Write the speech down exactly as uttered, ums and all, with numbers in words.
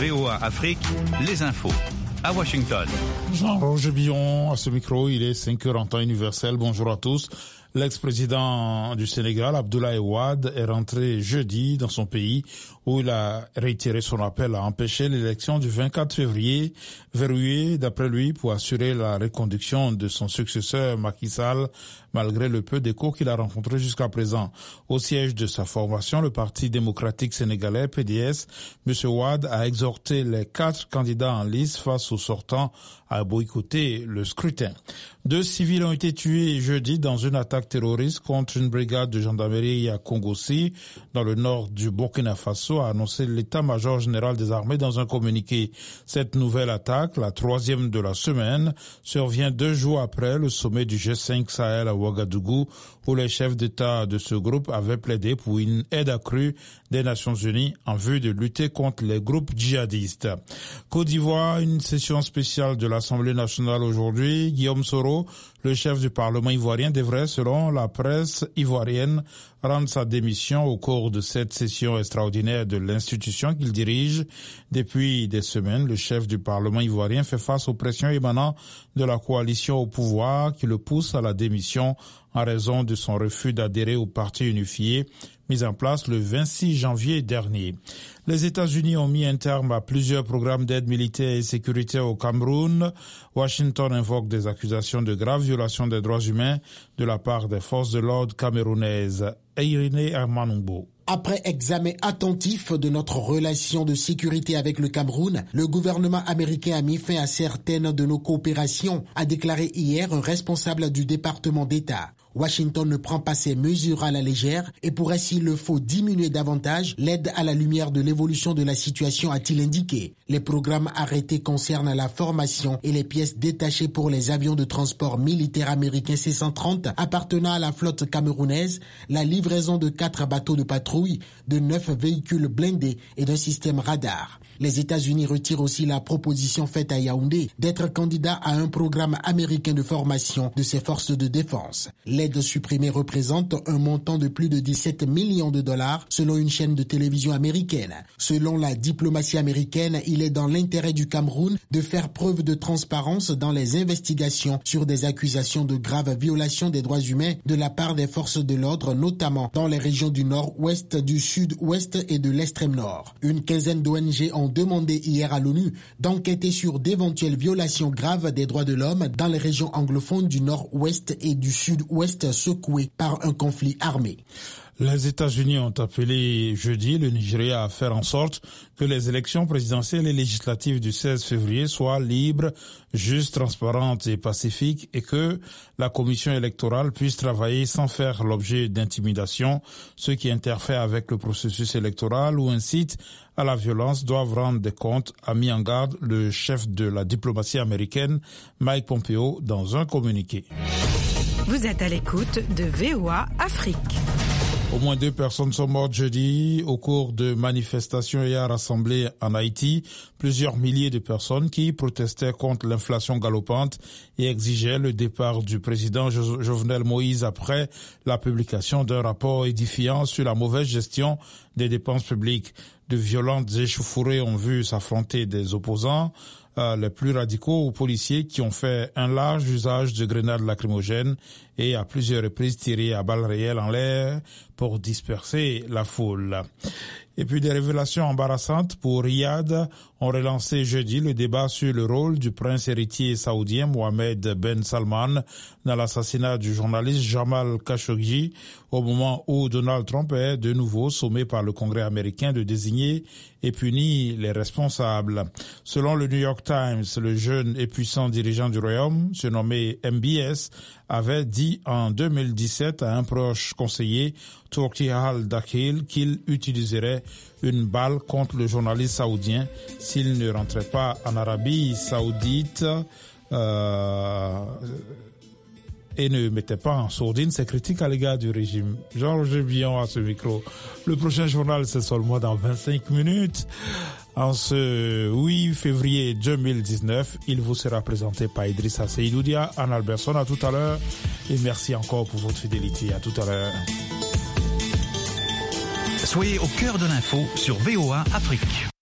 V O A Afrique, les infos. À Washington. Jean-Roger Billon, à ce micro, il est cinq heures en temps universel. Bonjour à tous. L'ex-président du Sénégal, Abdoulaye Wade, est rentré jeudi dans son pays où il a réitéré son appel à empêcher l'élection du vingt-quatre février, verrouillée d'après lui pour assurer la reconduction de son successeur Macky Sall, malgré le peu d'écho qu'il a rencontré jusqu'à présent. Au siège de sa formation, le Parti démocratique sénégalais, P D S, M. Wade a exhorté les quatre candidats en lice face aux sortants à boycotter le scrutin. Deux civils ont été tués jeudi dans une attaque terroriste contre une brigade de gendarmerie à Kongossi, dans le nord du Burkina Faso, a annoncé l'état-major général des armées dans un communiqué. Cette nouvelle attaque, la troisième de la semaine, survient deux jours après le sommet du G cinq Sahel à Ouagadougou, où les chefs d'État de ce groupe avaient plaidé pour une aide accrue des Nations Unies en vue de lutter contre les groupes djihadistes. Côte d'Ivoire, une session spéciale de l'Assemblée nationale aujourd'hui. Guillaume Soro, le chef du Parlement ivoirien, devrait, selon la presse ivoirienne, rendre sa démission au cours de cette session extraordinaire de l'institution qu'il dirige. Depuis des semaines, le chef du Parlement ivoirien fait face aux pressions émanant de la coalition au pouvoir qui le pousse à la démission en raison de son refus d'adhérer au parti unifié mis en place le vingt-six janvier dernier. Les États-Unis ont mis un terme à plusieurs programmes d'aide militaire et sécuritaire au Cameroun. Washington invoque des accusations de graves violations des droits humains de la part des forces de l'ordre camerounaises. Irénée Armanumbo. Après examen attentif de notre relation de sécurité avec le Cameroun, le gouvernement américain a mis fin à certaines de nos coopérations, a déclaré hier un responsable du département d'État. Washington ne prend pas ces mesures à la légère et pourrait, s'il le faut, diminuer davantage l'aide à la lumière de l'évolution de la situation, a-t-il indiqué. Les programmes arrêtés concernent la formation et les pièces détachées pour les avions de transport militaires américains C cent trente appartenant à la flotte camerounaise, la livraison de quatre bateaux de patrouille, de neuf véhicules blindés et d'un système radar. Les États-Unis retirent aussi la proposition faite à Yaoundé d'être candidat à un programme américain de formation de ses forces de défense. L'aide supprimée représente un montant de plus de dix-sept millions de dollars selon une chaîne de télévision américaine. Selon la diplomatie américaine, il est dans l'intérêt du Cameroun de faire preuve de transparence dans les investigations sur des accusations de graves violations des droits humains de la part des forces de l'ordre, notamment dans les régions du nord-ouest, du sud-ouest et de l'extrême nord. Une quinzaine d'O N G ont demandé hier à l'ONU d'enquêter sur d'éventuelles violations graves des droits de l'homme dans les régions anglophones du nord-ouest et du sud-ouest secouées par un conflit armé. Les États-Unis ont appelé jeudi le Nigeria à faire en sorte que les élections présidentielles et législatives du seize février soient libres, justes, transparentes et pacifiques et que la commission électorale puisse travailler sans faire l'objet d'intimidation. Ceux qui interfèrent avec le processus électoral ou incitent à la violence doivent rendre des comptes, a mis en garde le chef de la diplomatie américaine, Mike Pompeo, dans un communiqué. Vous êtes à l'écoute de V O A Afrique. Au moins deux personnes sont mortes jeudi au cours de manifestations ayant rassemblé en Haïti plusieurs milliers de personnes qui protestaient contre l'inflation galopante et exigeaient le départ du président jo- Jovenel Moïse après la publication d'un rapport édifiant sur la mauvaise gestion des dépenses publiques. De violentes échauffourées ont vu s'affronter des opposants, euh, les plus radicaux aux policiers qui ont fait un large usage de grenades lacrymogènes et à plusieurs reprises tiré à balles réelles en l'air pour disperser la foule. Et puis des révélations embarrassantes pour Riyad ont relancé jeudi le débat sur le rôle du prince héritier saoudien Mohamed Ben Salman dans l'assassinat du journaliste Jamal Khashoggi au moment où Donald Trump est de nouveau sommé par le Congrès américain de désigner et punir les responsables. Selon le New York Times, le jeune et puissant dirigeant du royaume, surnommé M B S, avait dit en deux mille dix-sept à un proche conseiller, Turki al-Dakhil, qu'il utiliserait une balle contre le journaliste saoudien s'il ne rentrait pas en Arabie saoudite euh, et ne mettait pas en sourdine ses critiques à l'égard du régime. Georges Billon à ce micro. Le prochain journal, c'est seulement dans vingt-cinq minutes. En ce huit février deux mille dix-neuf, il vous sera présenté par Idrissa Seydoudia, Anne Alberson. À tout à l'heure et merci encore pour votre fidélité. À tout à l'heure. Soyez au cœur de l'info sur V O A Afrique.